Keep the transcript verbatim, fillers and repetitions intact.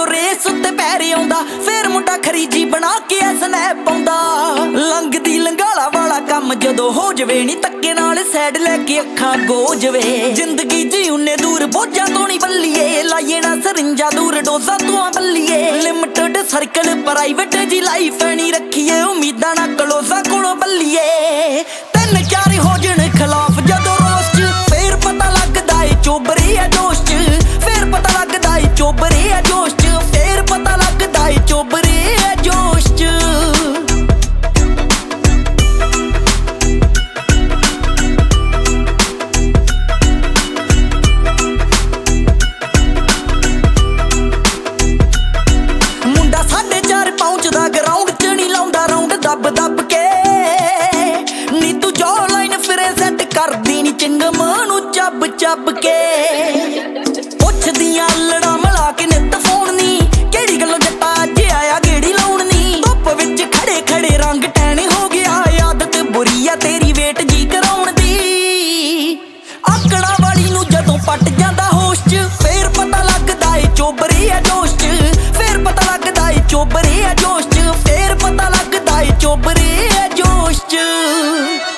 Race ਉੱਤੇ ਪੈਰ ਆਉਂਦਾ ਫੇਰ ਮੁੰਡਾ ਖਰੀਜੀ ਬਣਾ ਕੇ ਸਨੈਪ ਪਾਉਂਦਾ। ਲੰਘਦੀ ਲੰਗਾਲਾ ਵਾਲਾ ਕੰਮ ਜਦੋਂ ਹੋ ਜਵੇ ਨੀ ਧੱਕੇ ਨਾਲ ਸਾਈਡ ਲੈ ਕੇ ਅੱਖਾਂ ਗੋ ਜਵੇ। ਜ਼ਿੰਦਗੀ ਜੀ ਉਹਨੇ ਦੂਰ ਬੋਝਾਂ ਤੋਂ ਨੀ ਬੱਲੀਏ ਲਾਈਏ ਨਾ ਸਰਿੰਜਾਂ ਦੂਰ ਡੋਜ਼ਾਂ ਤੋਂ ਬੱਲੀਏ। ਲਿਮਟਡ ਸਰਕਲ ਪ੍ਰਾਈਵੇਟ ਜੀ ਲਾਈਫ ਨੀ ਰੱਖੀਏ ਉਮੀਦਾਂ ਨਾ ਕਲੋਜ਼ਾਂ ਕੋਲੋਂ ਬੱਲੀਏ। ਤਿੰਨ ਚਾਰ ਹੋ ਜਣ ਖਿਲਾਫ ਜਦੋਂ ਰੋਸ ਚ ਫੇਰ ਪਤਾ ਲੱਗਦਾ ਏ ਚੋਬਰੇ ਆ ਜੋਸ਼ ਚ। ਫੇਰ ਪਤਾ ਲੱਗਦਾ ਏ ਚੋਬਰੇ ਆ ਜੋਸ਼ ਚ। ਫੇਰ ਪਤਾ ਲੱਗਦਾ ਏ ਚੋਬਰੇ ਆ ਜੋਸ਼ ਚ। ਮੁੰਡਾ ਸਾਢੇ ਚਾਰ ਪਹੁੰਚਦਾ ਗਰਾਊਂਡ ਚ ਨੀ ਲਾਉਂਦਾ ਰਾਉਂਡ ਦੱਬ ਦੱਬ ਕੇ। ਨੀ ਤੂੰ ਜੋ ਲਾਈਨ ਫਿਰੇ ਸੈੱਟ ਕਰਦੀ ਨੀ ਚਿੰਗਮ ਨੂੰ ਚੱਬ ਚੱਬ ਕੇ। ਪੁੱਛਦੀਆਂ ਲੜਾ ਮਿਲਾ ਕੇ ਨਿੱਤ ਫੋਨ ਨੀ ਕਿਹੜੀ ਗੱਲੋਂ ਜੱਟਾ ਅੱਜ ਆਇਆ ਗੇੜੀ ਲਾਉਣ ਨੀ। ਧੁੱਪ ਵਿੱਚ ਖੜੇ ਖੜੇ ਰੰਗ ਟੈਣ ਹੋ ਗਿਆ ਆਦਤ ਬੁਰੀ ਆ ਤੇਰੀ ਵੇਟ ਜੀ ਕਰਾਉਣ ਦੀ। ਆਕੜਾਂ ਵਾਲੀ ਨੂੰ ਜਦੋਂ ਪੱਟ ਜਾਂਦਾ ਹੋਸ਼ ਚ ਫੇਰ ਪਤਾ ਲੱਗਦਾ ਏ ਚੋਬਰੇ ਆ ਜੋਸ਼ ਚ। ਫੇਰ ਪਤਾ ਲੱਗਦਾ ਏ ਚੋਬਰੇ ਆ ਜੋਸ਼ ਚ। ਫੇਰ ਪਤਾ ਲੱਗਦਾ ਏ ਚੋਬਰੇ ਆ ਜੋਸ਼ ਚ।